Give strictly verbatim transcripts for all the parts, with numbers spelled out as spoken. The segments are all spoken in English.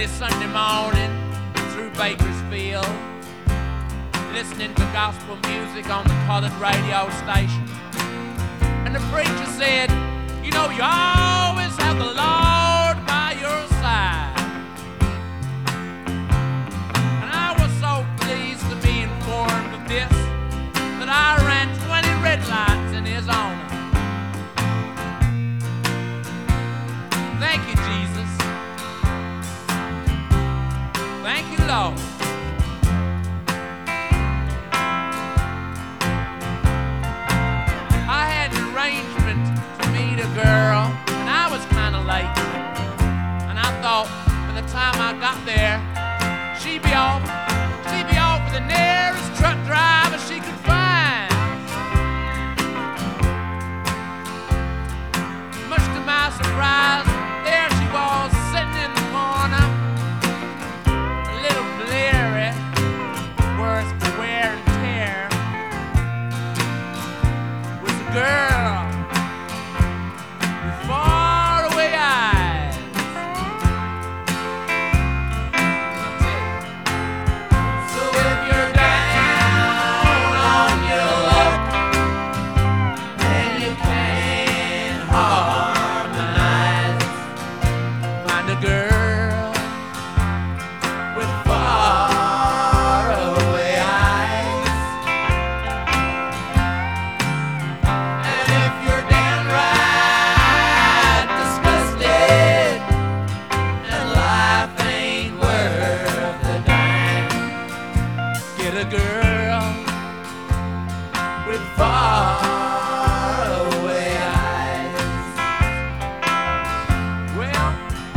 early Sunday morning through Bakersfield, listening to gospel music on the colored radio station. And the preacher said, you know, you always have the Lord by your side. And I was so pleased to be informed of this that I ran twenty red lights in his honor. Thank you, Jesus. Thank you, Lord. I had an arrangement to meet a girl, and I was kind of late. And I thought by the time I got there, she'd be off, she'd be off with the nearest truck driver she could find. Much to my surprise, there she was sitting in the corner, a little bleary, worse for wear and tear, was a girl with faraway eyes. So if you're down on your luck and you can't harmonize, find a girl with faraway eyes. And if you're downright disgusted and life ain't worth a dime, get a girl with faraway eyes. Well,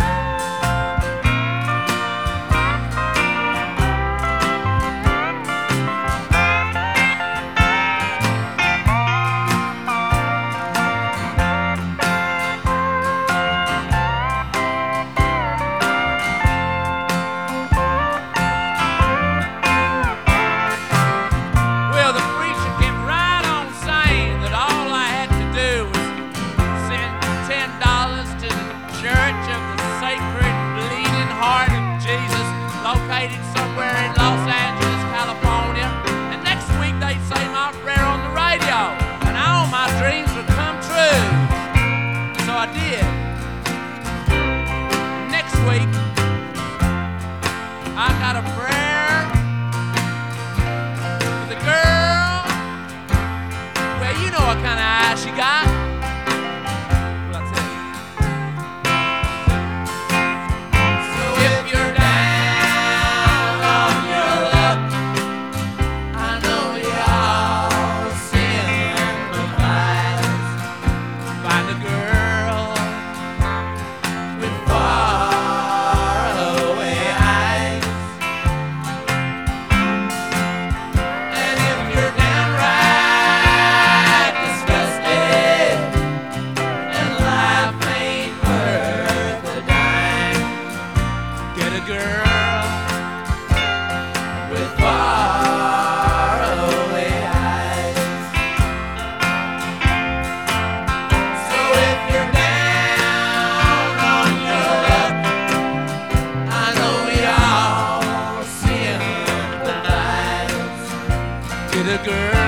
Well, the preacher kept right on saying that all I had to do was send ten dollars to the Church of the Sacred Bleeding Heart of Jesus, located somewhere in Los Angeles, California. And next week they'd say my prayer on the radio, and all my dreams would come true. So I did. Next week, I got a prayer for the girl. Well, you know what kind of eye she got. Well, I'll tell you. So if you're down on your luck, I know y'all sympathize. Find a girl with faraway eyes. And if you're downright disgusted and life ain't worth a dime, get a girl with faraway eyes. So if you're down on your luck, I know y'all sympathize. Get a girl